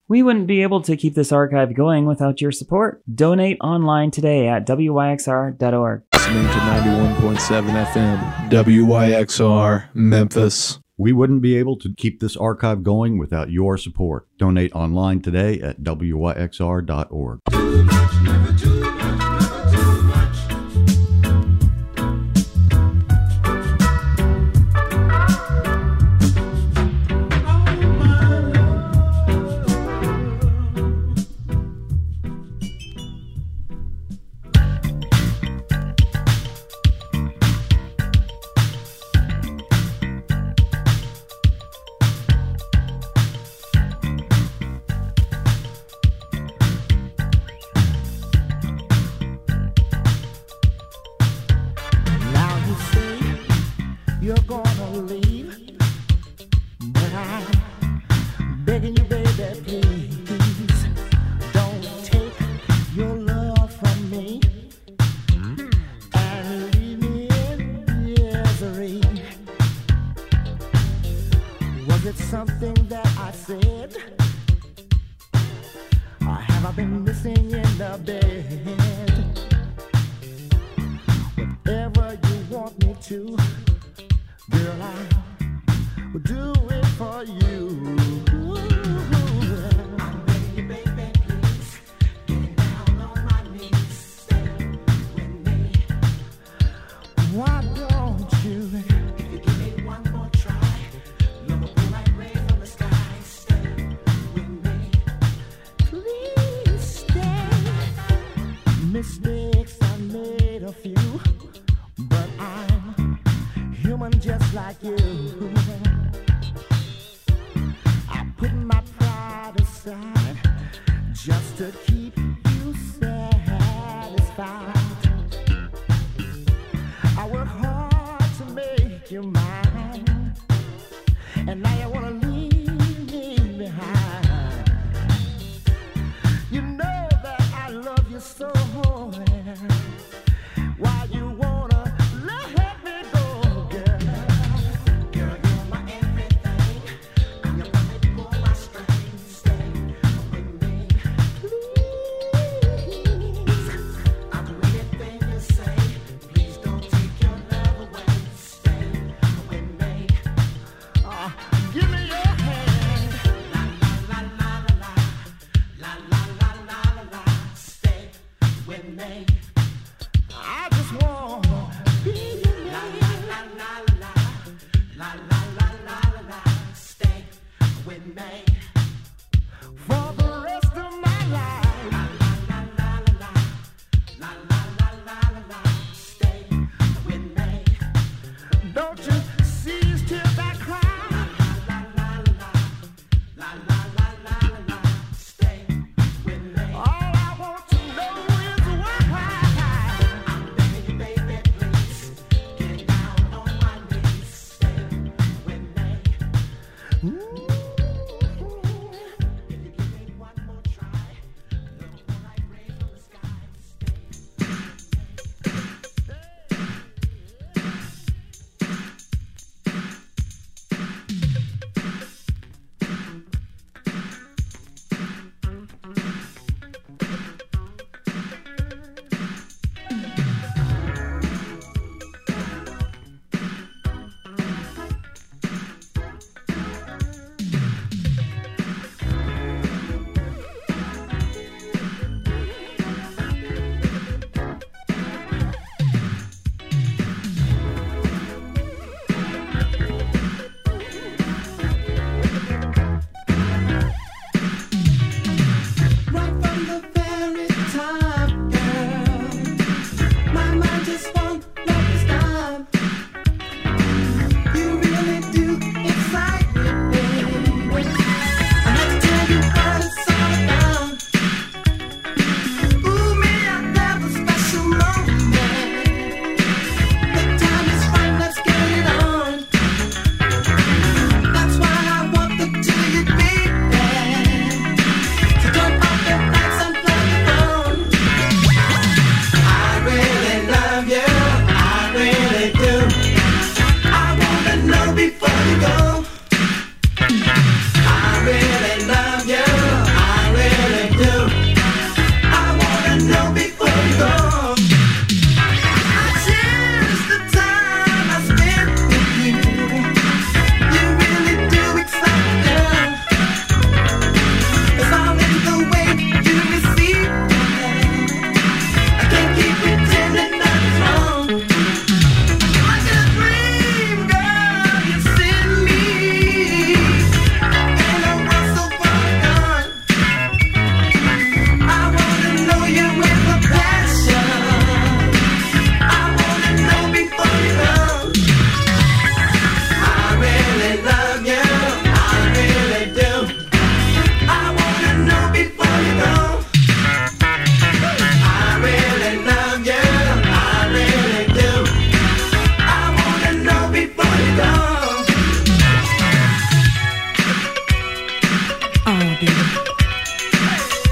We wouldn't be able to keep this archive going without your support. Donate online today at wyxr.org. Listening to 91.7 FM, WYXR, Memphis. We wouldn't be able to keep this archive going without your support. Donate online today at wyxr.org.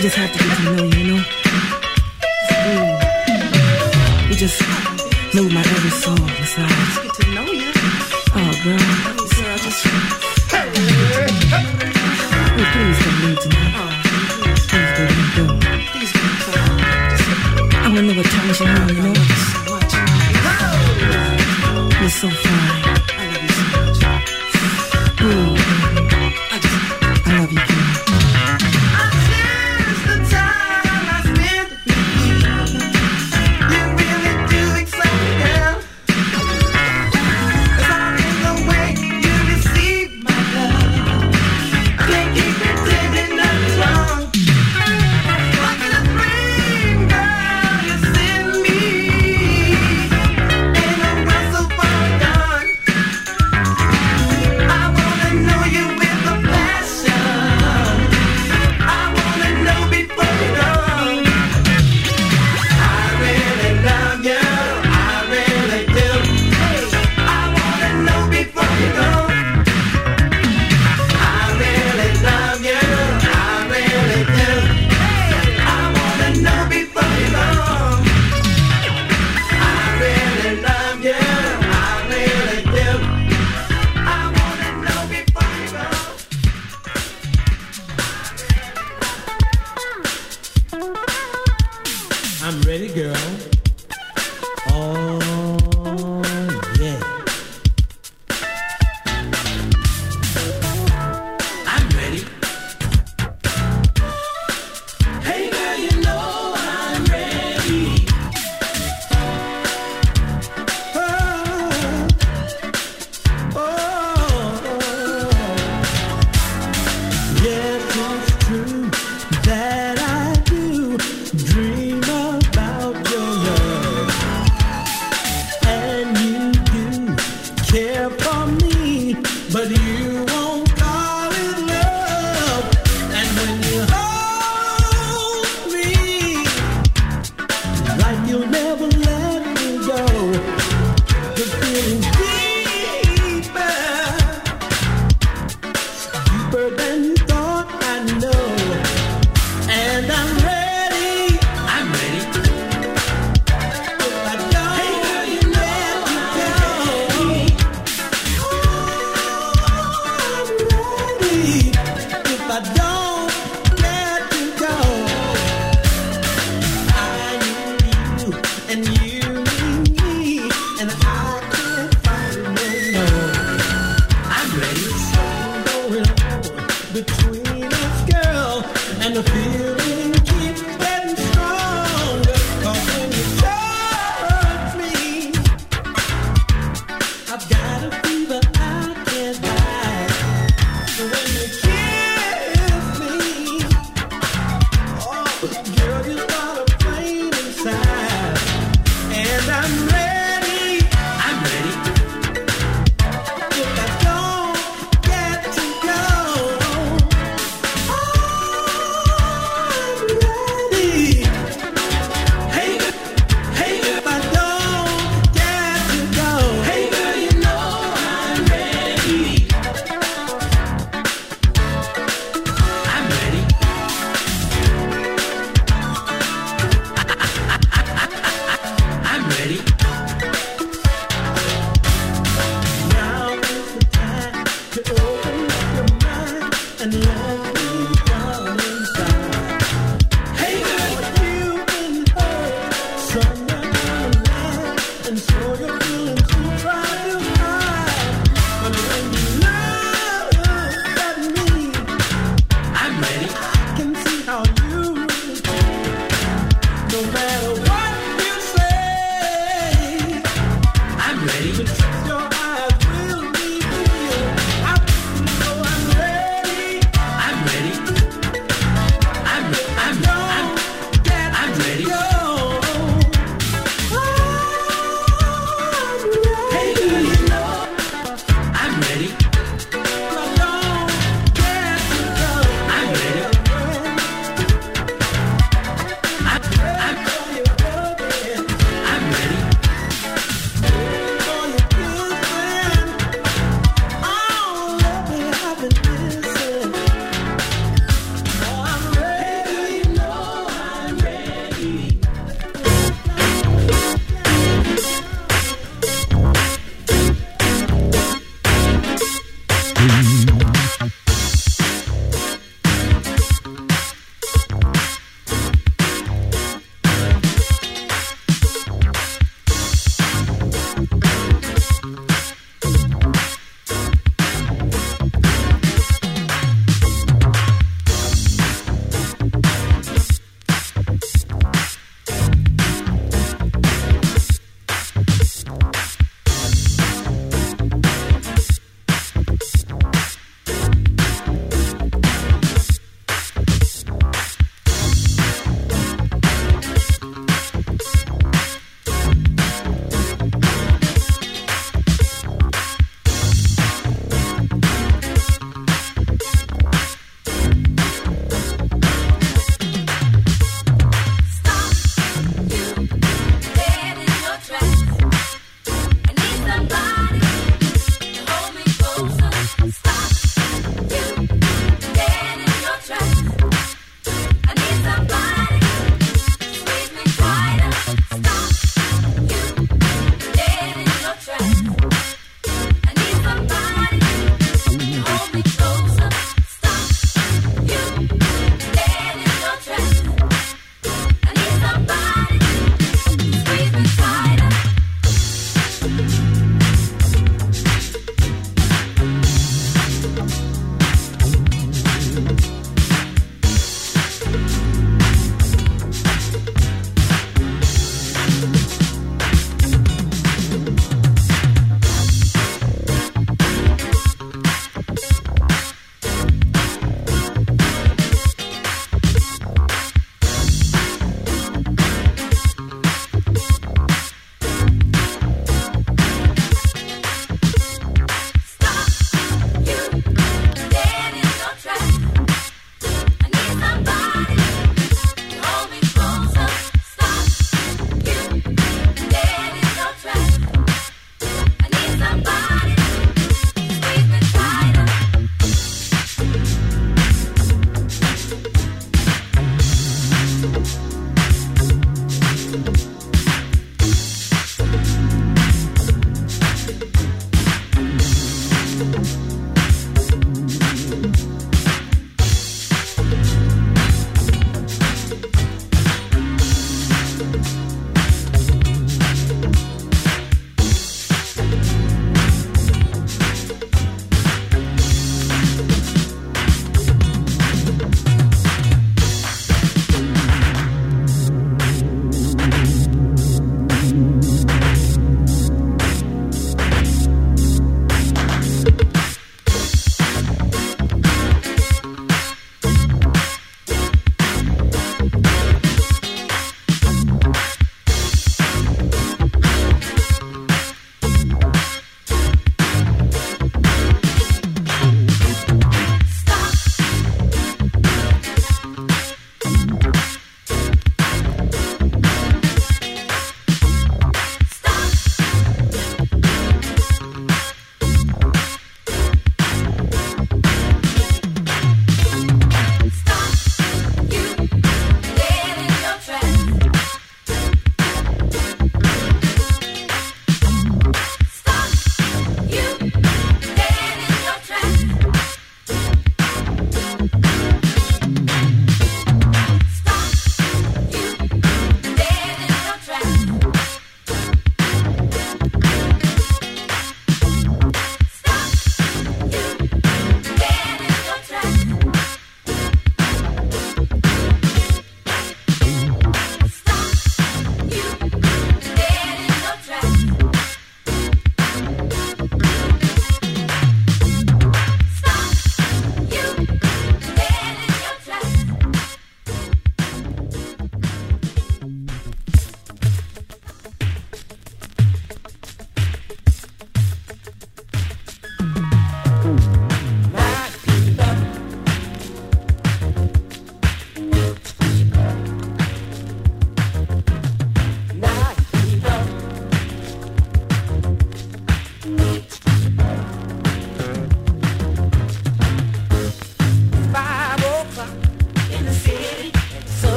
just have to get to know you, you know? You just know my every song besides. Get to know you. Oh, girl. Girl, just... Hey, please don't leave tonight. Please, baby, don't. Please don't. I wanna know what time you're home, you know? You're so fine. I love you so much. Ooh, baby. I love you, girl.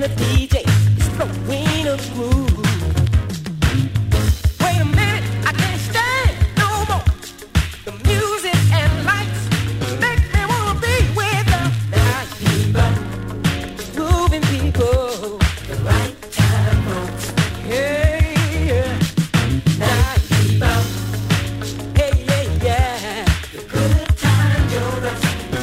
the DJ is throwing a groove. Wait a minute, I can't stand no more. The music and lights make me wanna be with the night people, moving people, the right time folks. Hey, yeah, night people. Hey, yeah, yeah, the good time Jonas.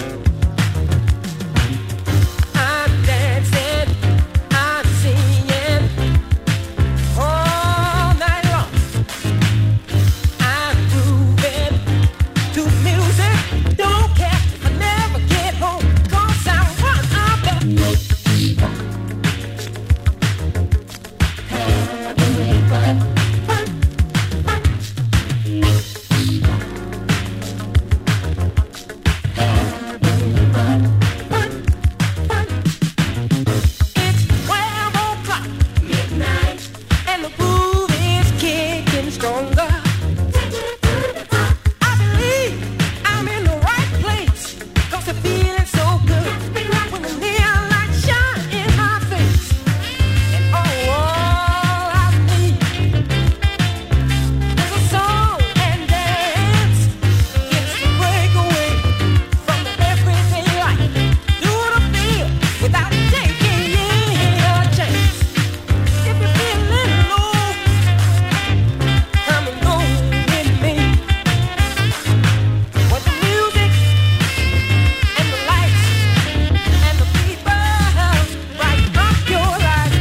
I'm dancing, I'm singing all night long. I'm grooving to music, don't care if I never get home, 'cause I'm one of the It's 12 o'clock, midnight, and the groove is kicking stronger. I believe I'm in the right place, 'cause the feeling's so good when the neon lights shine in my face. And all I need is a song and dance. It's to break away from the everyday life. Do the feel without taking a chance. If you're feeling low, come and go with me. With the music and the lights and the people right up your life.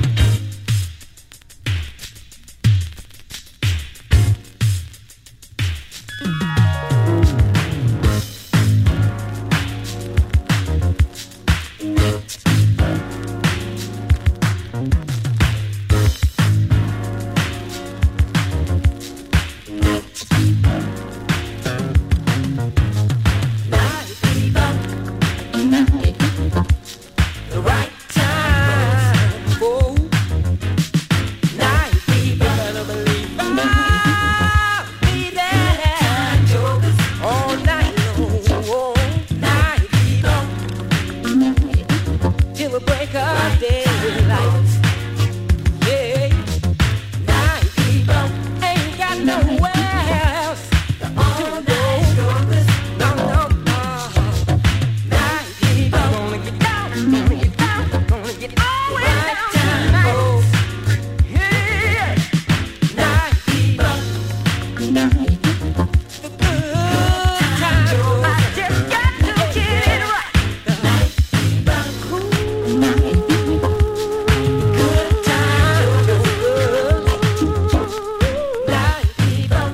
Night people, the right time. Oh, night people, better believe I'll be there all night long. Oh, night people, till the break of daylight. Yeah, night people ain't got nowhere else to go. No, no, no. Night people gonna get down, gonna get down, gonna get all the way down tonight. Yeah, night people, the good time. I just got to get it right. The night people, good time. Night people,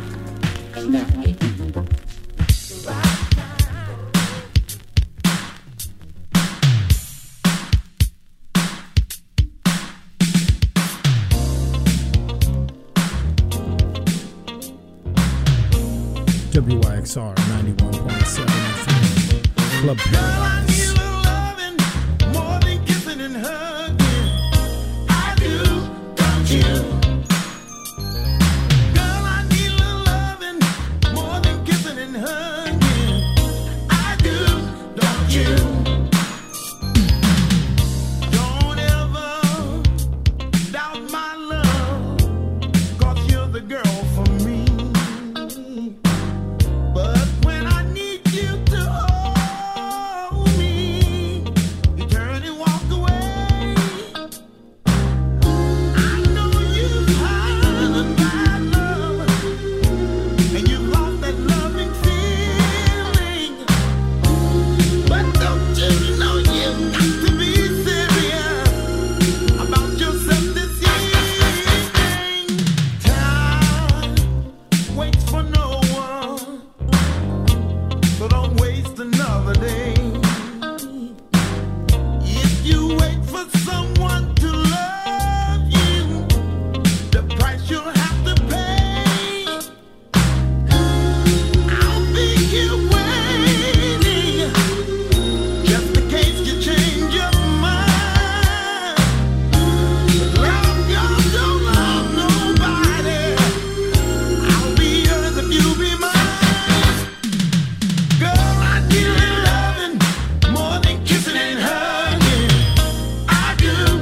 WYXR 91.7 FM. Club Paradise. Don't ever doubt my love, 'cause you're the girl for me. But when I need you to hold me, you turn and walk away. I know you've had a bad love, and you've lost that loving feeling. But don't you know you've got to be serious about yourself this evening? Time waits for no one, so don't waste another day. If you wait for someone to love you, the price you'll have to pay. I'll be here waiting, just in case you change your mind. Love God, don't love nobody. I'll be yours if you be mine. Girl, I need loving more than kissing and hugging. I do.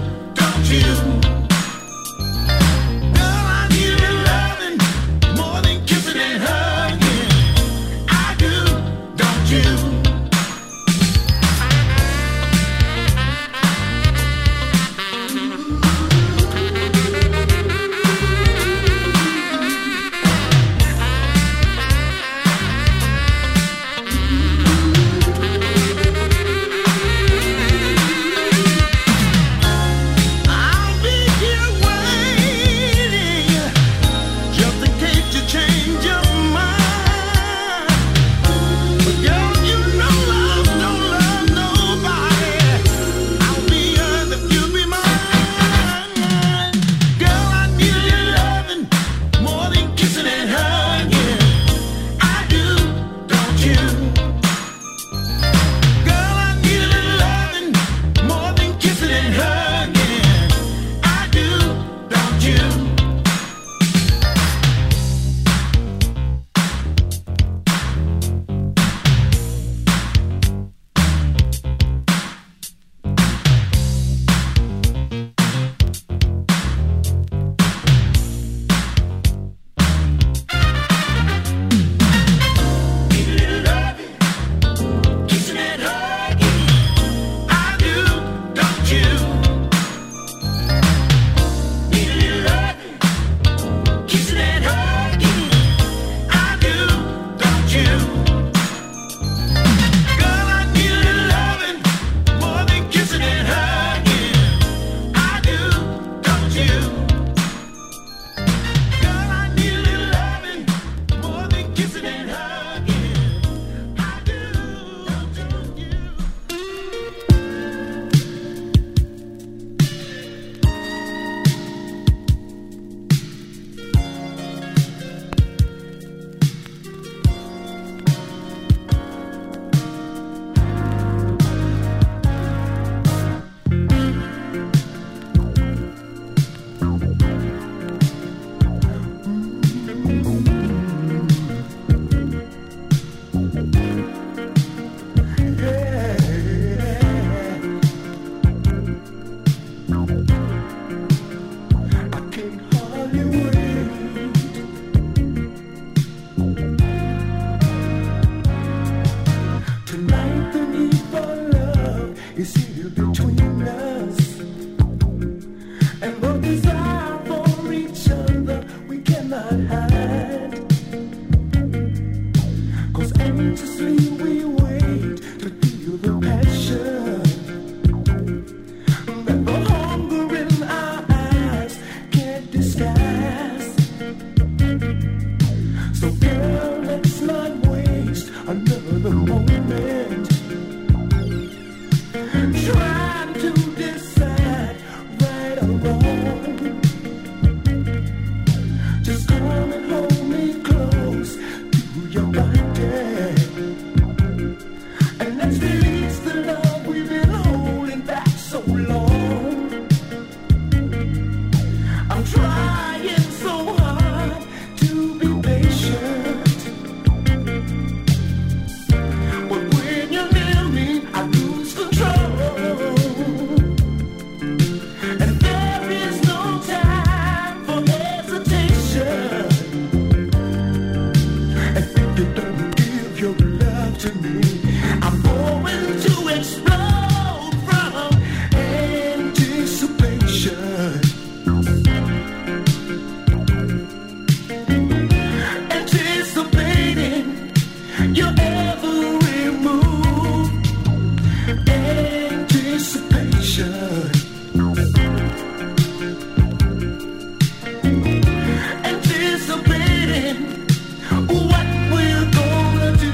anticipating what we're gonna do.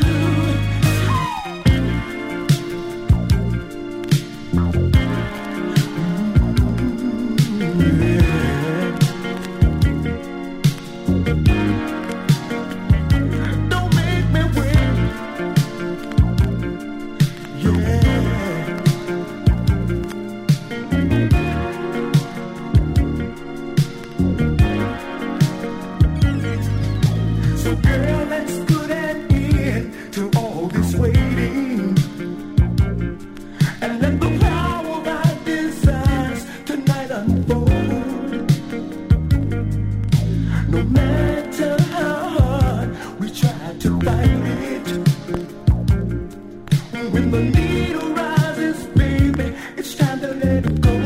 Don't make me wait. So girl, let's put an end to all this waiting and let the power of our desires tonight unfold. No matter how hard we try to fight it, when the need arises, baby, it's time to let it go.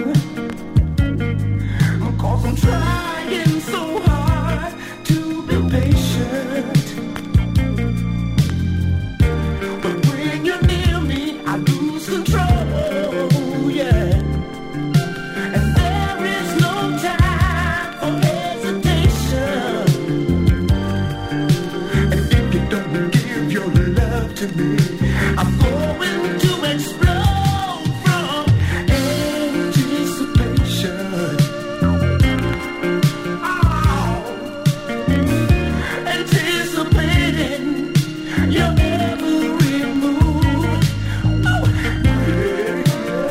'Cause I'm trying so hard to be patient, but when you're near me, I lose control, yeah. And there is no time for hesitation. And if you don't give your love to me, I'm going to explode from anticipation. Anticipating your every move. Oh, yeah.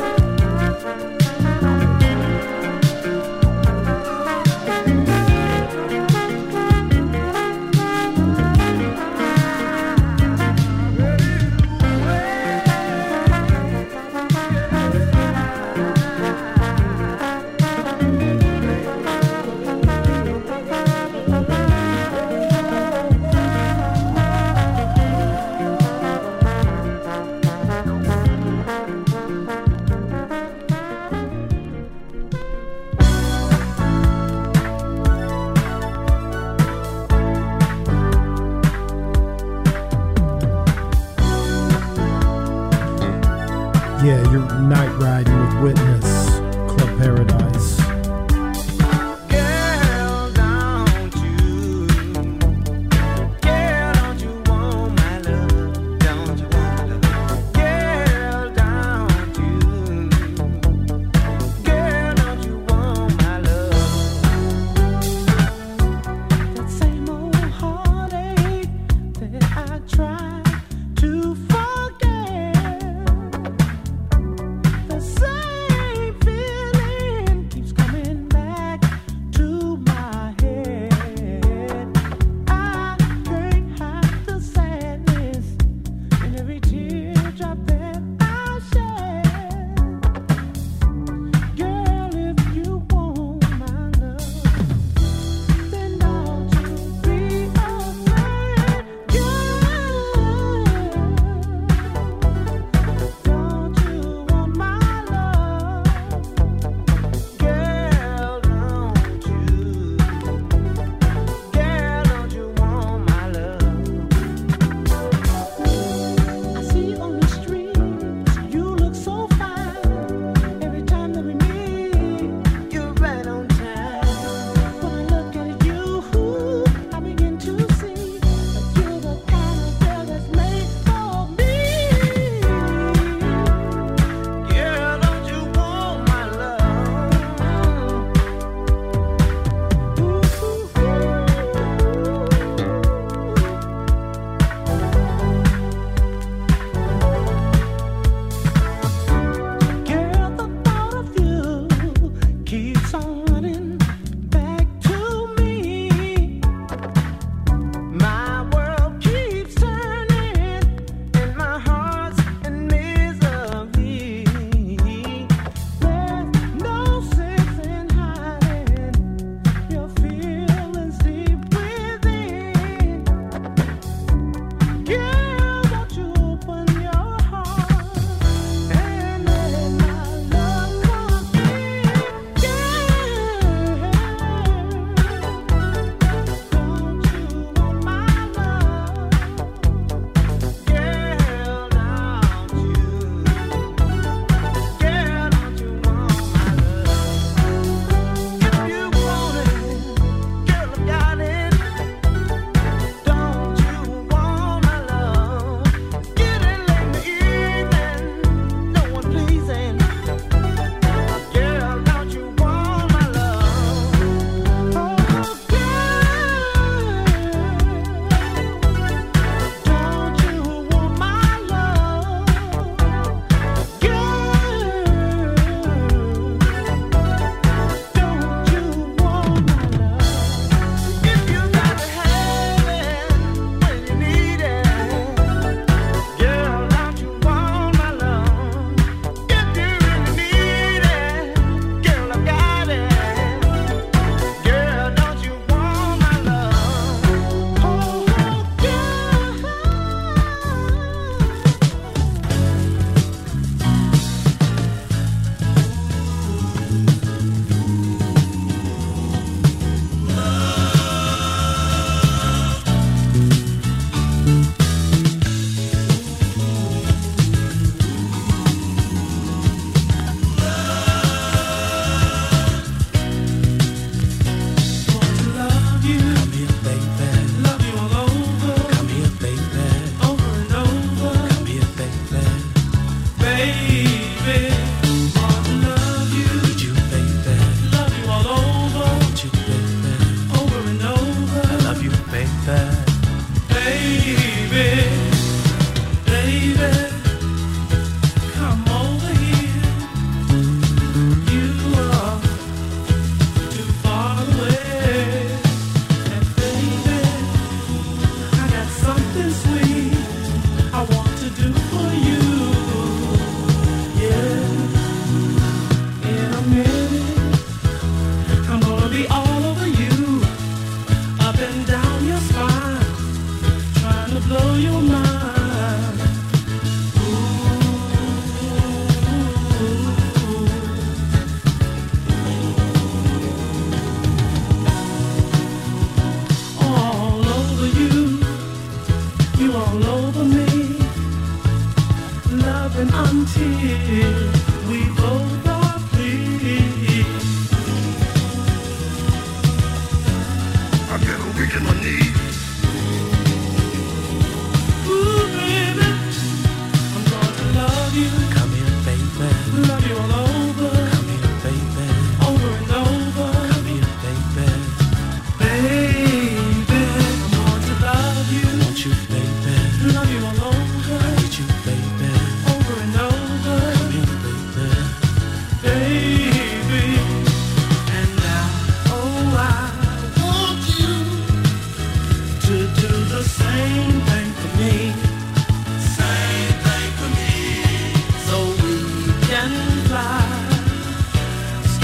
Yeah, you're night riding with Witness, Club Paradise. Girl, don't you want my love? Don't you want my love? Girl, don't you want my love? That same old heartache that I try to forget, the same feeling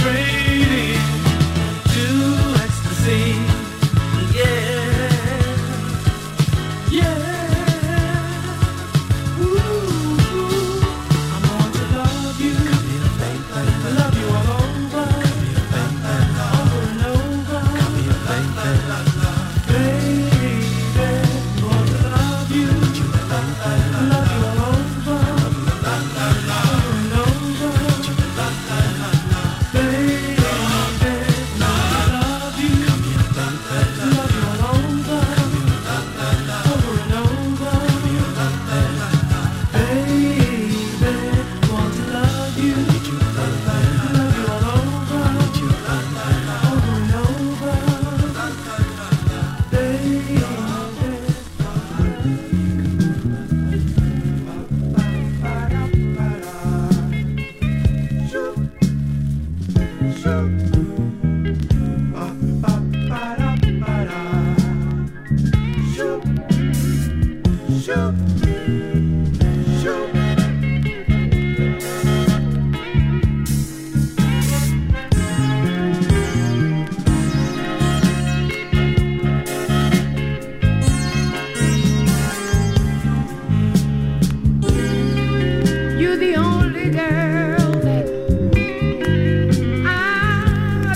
trading to ecstasy. Yeah, yeah. Ooh, I'm going to love you, love you all over, over and over, baby. Going to love you, love you all over, over and over, baby. Love you, love you all over, over and over, baby. Want to love you, love you all over, over and over, baby. You're the only girl that I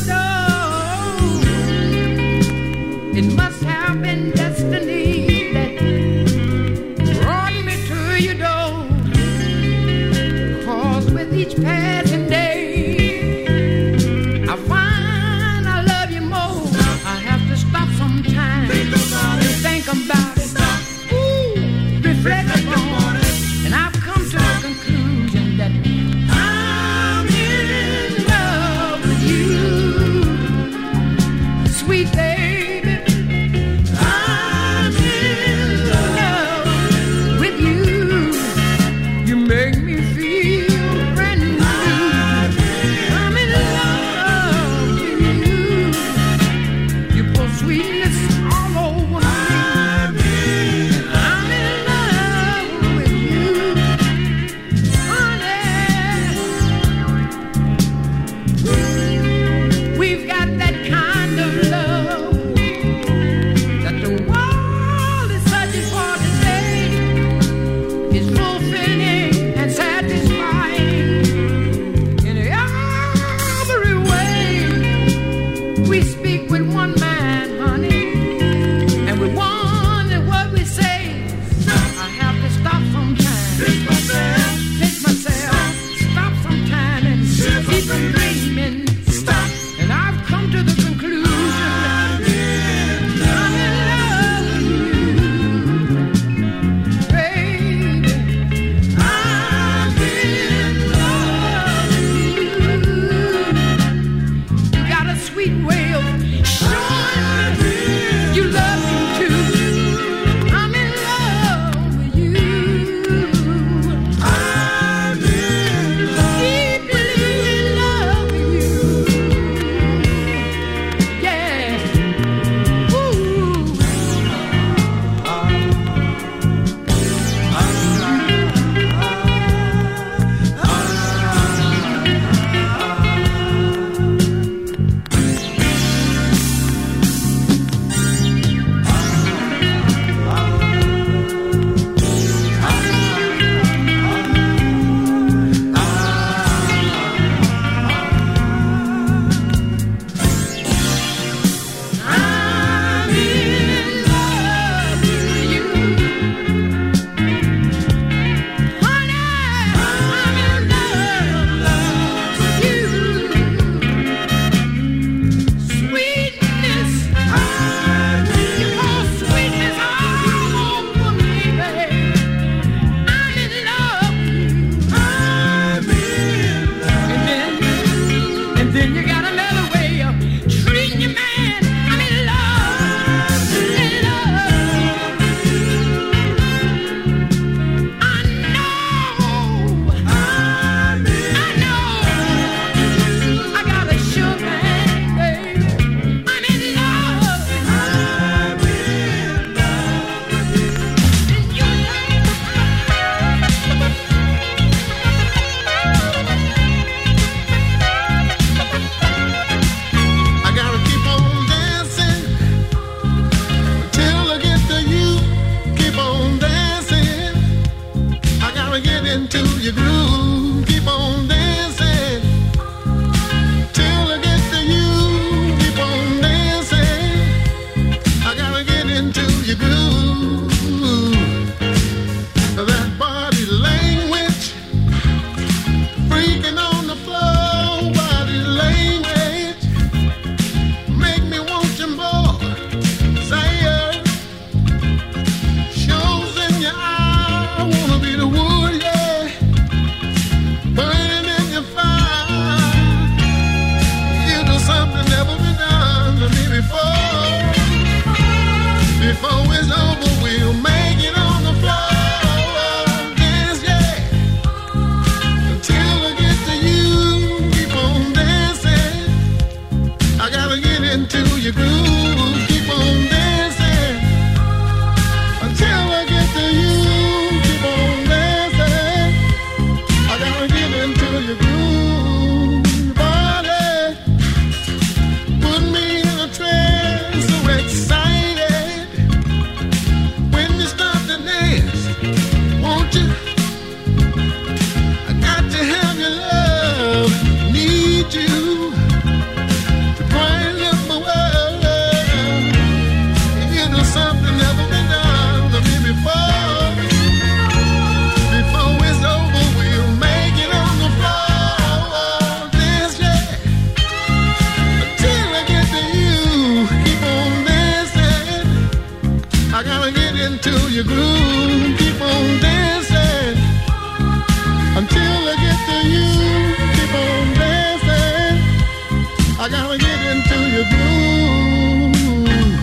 gotta get into your groove.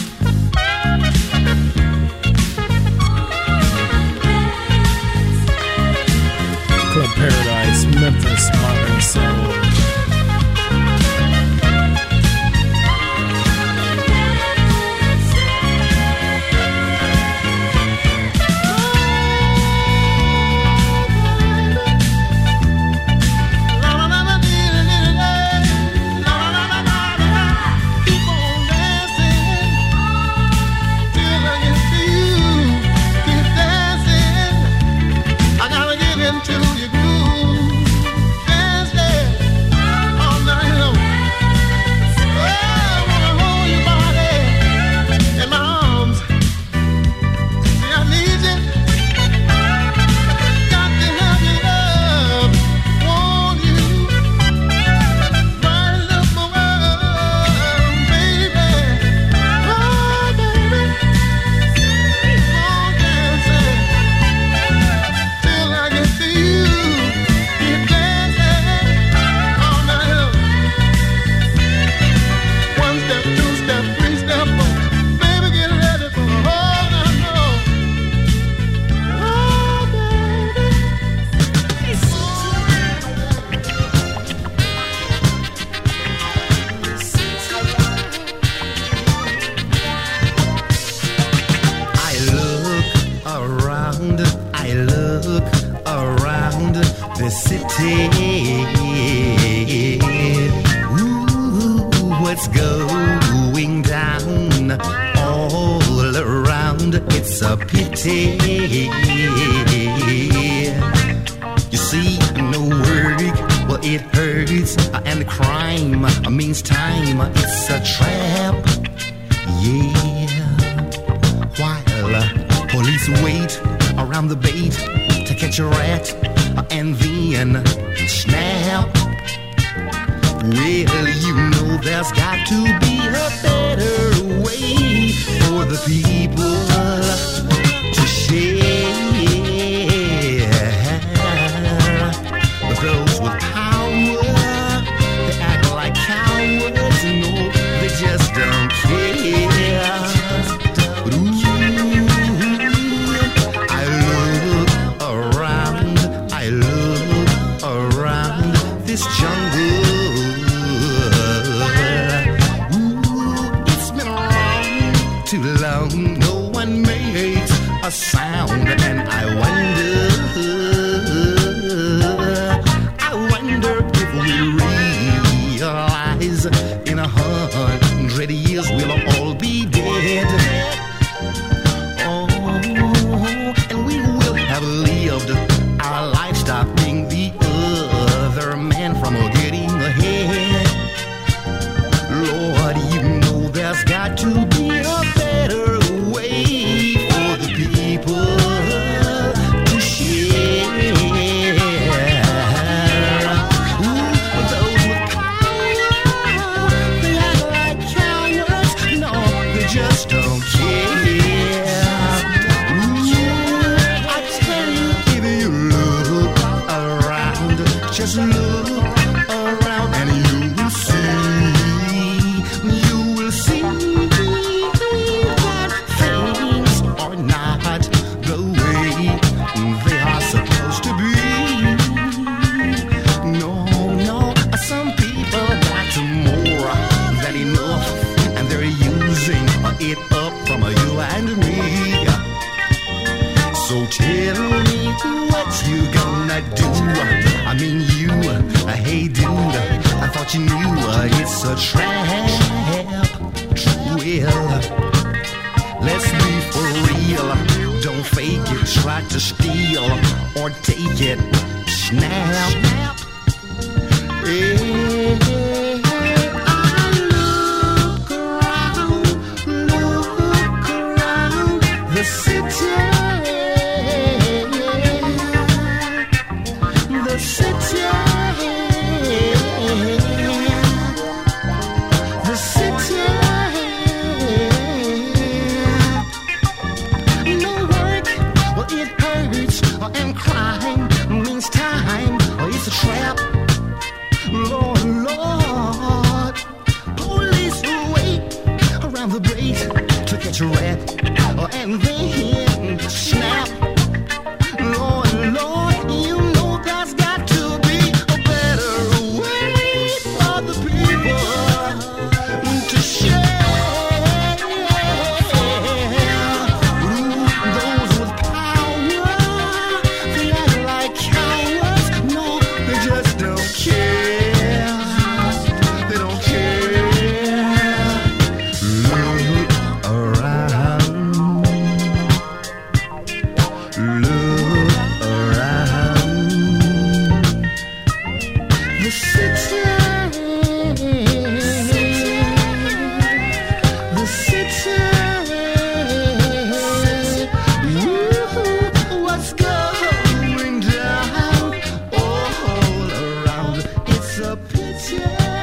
Club Paradise, Memphis, Modern Soul. What's going down all around? It's a pity. You see, no work, well, it hurts, and crime means time. It's a trap, yeah. While police wait around the bait to catch a rat, and then snap. Well, you know there's got to be a better way for the people to share. But those with power, they act like cowards. No, they just don't care. Ooh, I look around this jungle. Too long, no one makes a sound, and I wonder if we realize in 100 years we'll all be dead. Oh, and we will have lived our life, stopping the other man from getting ahead. Lord, you know there's got to be a better way for the people to share. Ooh, those with power, they act like cowards. No, they just don't care. Ooh, I tell you, if you look around, just look around and you will see. It up from you and me. So tell me what you gonna do. I mean you, hey dude, I thought you knew it's a trap. Well, let's be for real. Don't fake it, try to steal or take it. Snap. Yeah. The city, no work, well it hurts, and crime means time, it's a trap. wait to catch a rat, and then snap. Lord, Lord, you know there's got to be a better way for the people to share. Those with power, they act like cowards. No, they just don't care. They don't care. Look around. Look around. The city. The city. Ooh, what's going down all around? It's a pity.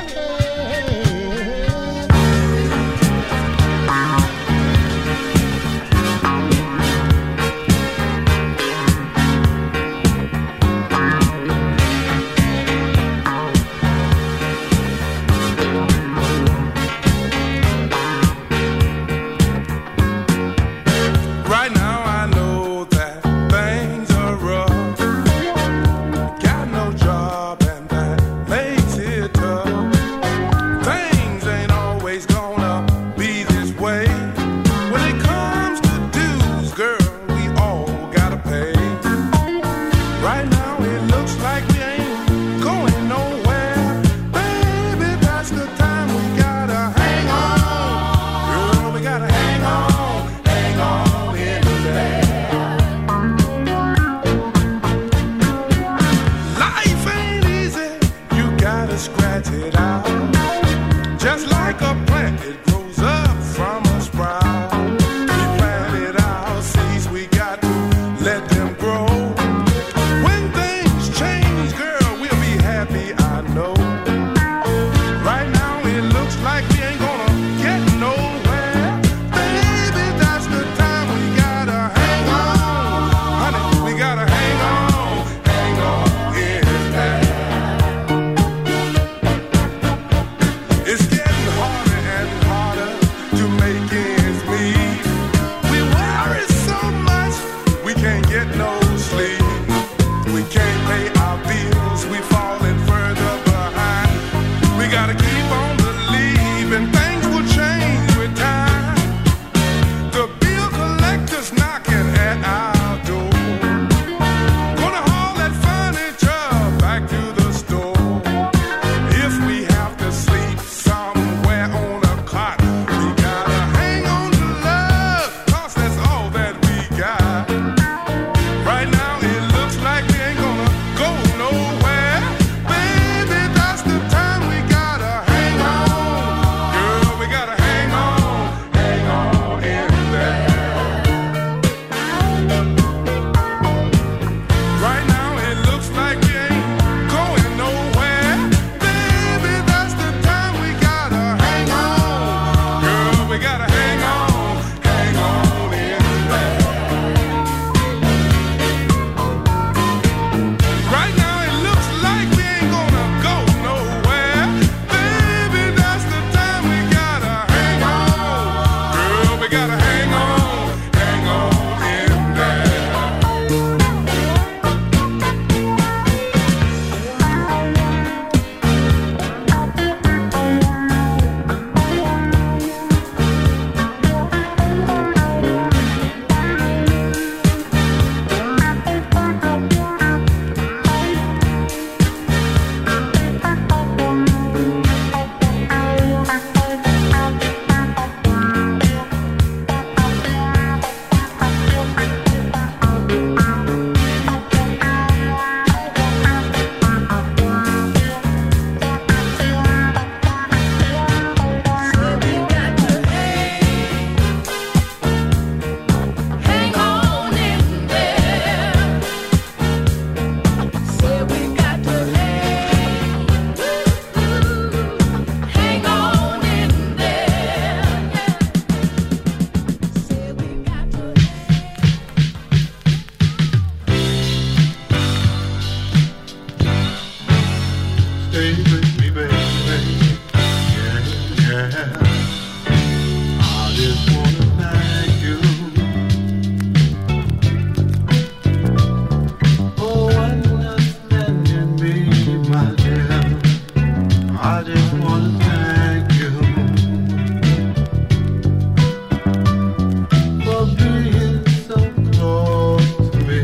Right now I know that things are rough. Got no job and that makes it tough. Things ain't always gonna be this way. When it comes to dues, girl, we all gotta pay. Right now it looks like we ain't going nowhere. Baby, that's the time we gotta hang on. Girl, we gotta hang on in there. Life ain't easy, you gotta scratch it out. Just like a plant, it grows up from a sprout. We planted our seeds, we got to let them grow. When things change, girl, we'll be happy, I know. Right now it looks like we ain't gonna get nowhere. Baby, that's the time we gotta hang on. Honey, we gotta hang on in there. It's getting harder and harder just wanna thank you for being so close to me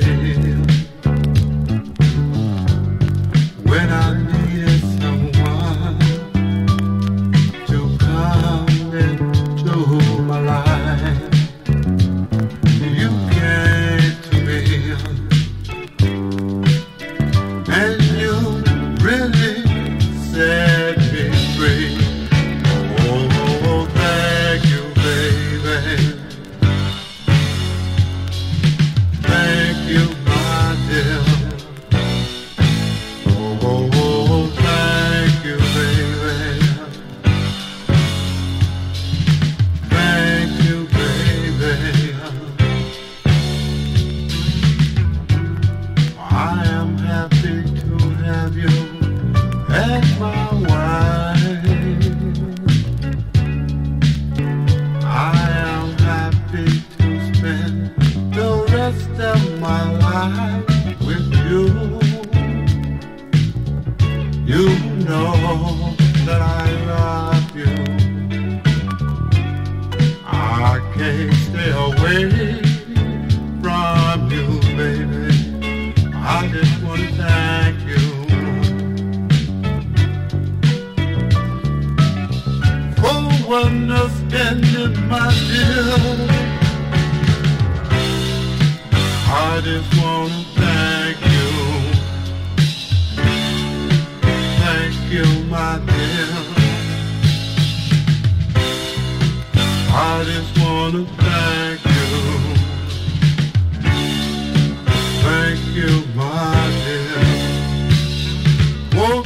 when I needed someone to come into my life. You came to me and you really set me free. Oh, thank you, baby. Thank you, my dear. Oh, thank you, baby. Thank you, baby. I am happy to have you as my wife. I am happy to spend the rest of my life with you. You know that I love you. I can't stay away from you, baby. I just want to thank you for understanding, my dear. I just want to thank you. Thank you, my dear. I just want to thank you. Thank you, my dear. Oh,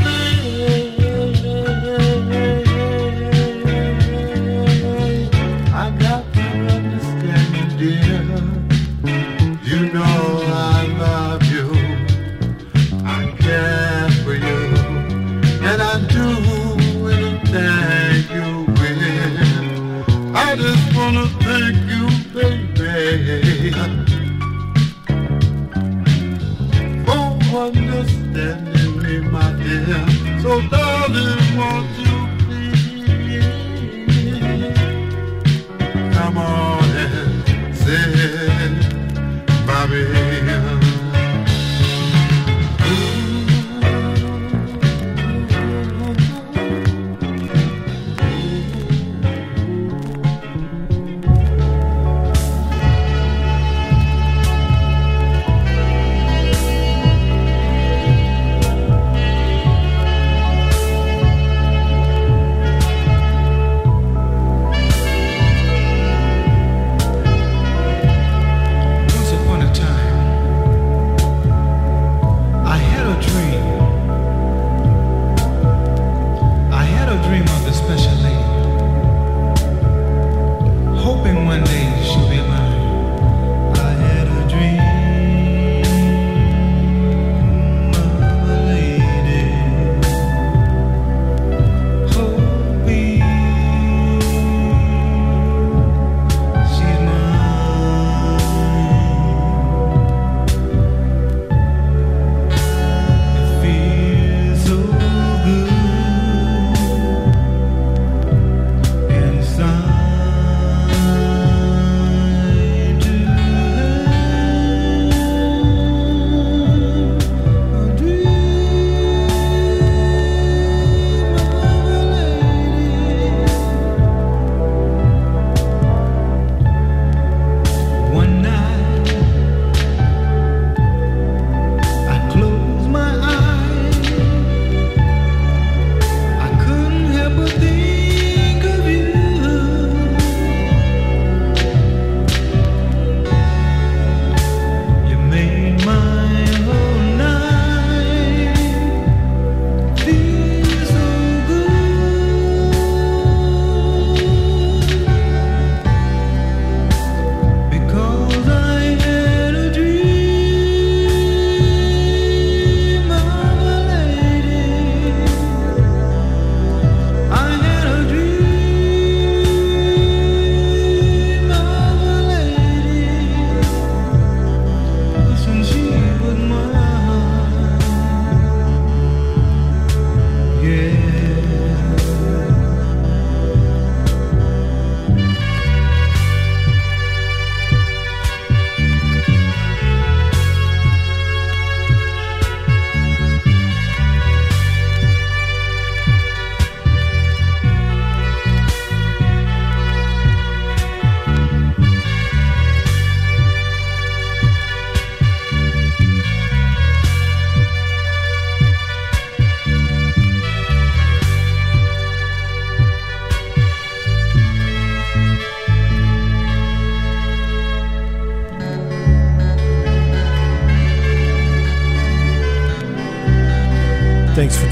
I got to understand you, dear. You know I love you. I care for you. And I do anything you will. I just want to thank you, baby. For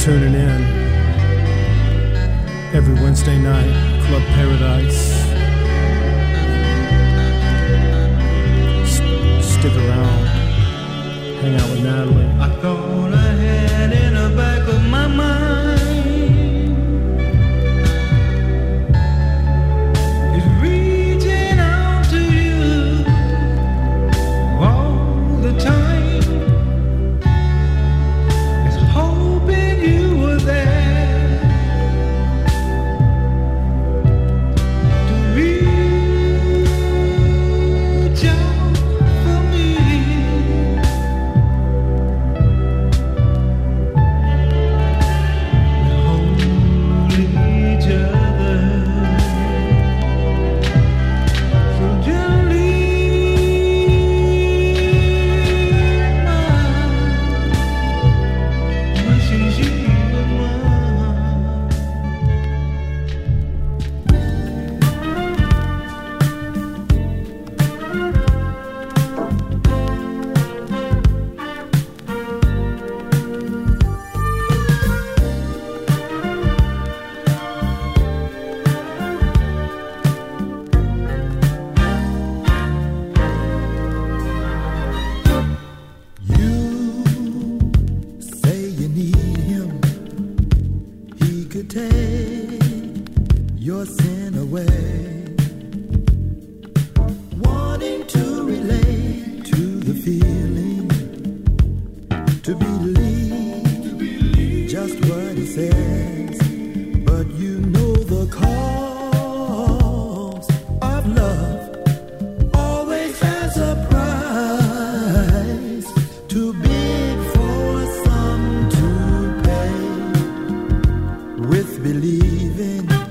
tuning in every Wednesday night, Club Paradise. Stick around, hang out with Natalie. I thought I had in the back of my mind is reaching out to you all the time, is hoping you were there to reach out for me. Your sin away, wanting to relate to the feeling, to believe just what he says, but you know the cause of love always has a price, too big for some to pay, with believing